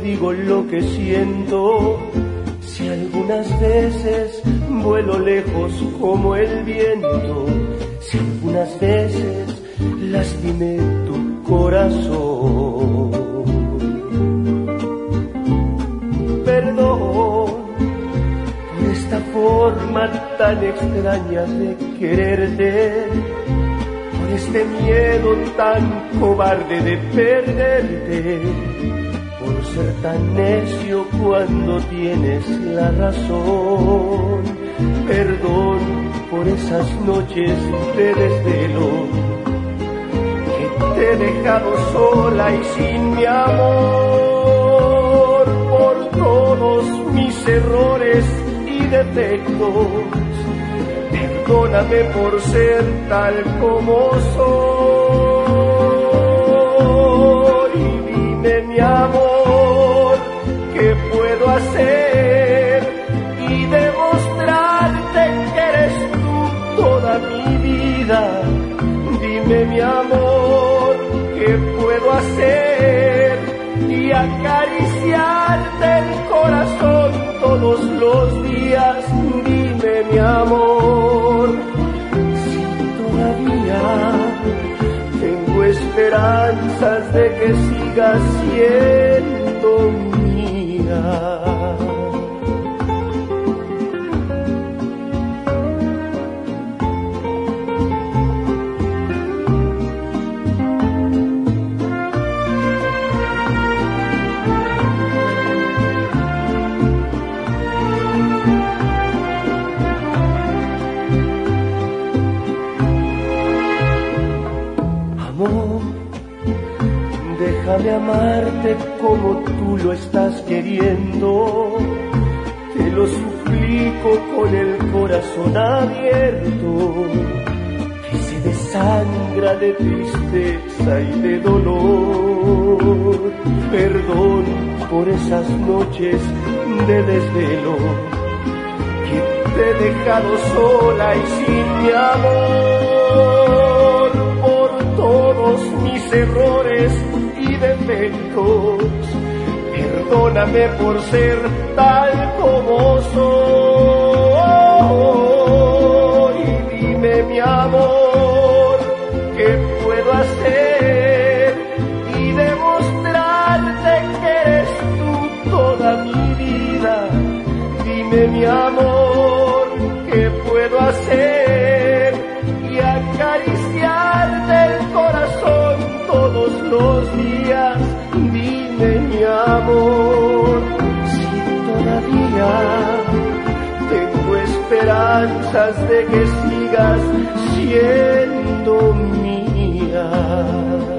digo lo que siento. Si algunas veces vuelo lejos como el viento, si algunas veces lastimé tu corazón, perdón por esta forma tan extraña de quererte, por este miedo tan cobarde de perderte, por ser tan necio cuando tienes la razón. Perdón por esas noches de desvelo que te he dejado sola y sin mi amor, por todos mis errores y defectos. Perdóname por ser tal como soy. Dime, mi amor, ¿qué puedo hacer? Y demostrarte que eres tú toda mi vida. Dime, mi amor, ¿qué puedo hacer? Y acariciarte el corazón todos los días. Dime, mi amor, si todavía tengo esperanzas de que sigas siendo mía. Déjame amarte como tú lo estás queriendo. Te lo suplico con el corazón abierto, que se desangra de tristeza y de dolor. Perdón por esas noches de desvelo que te he dejado sola y sin mi amor, por todos mis errores y defectos. Perdóname por ser tal como soy. Dime, mi amor, ¿qué puedo hacer? Y demostrarte que eres tú toda mi vida. Dime, mi amor, ¿qué puedo hacer? Y acariciarte el corazón todos los días. Dime, mi amor, si todavía tengo esperanzas de que sigas siendo mía.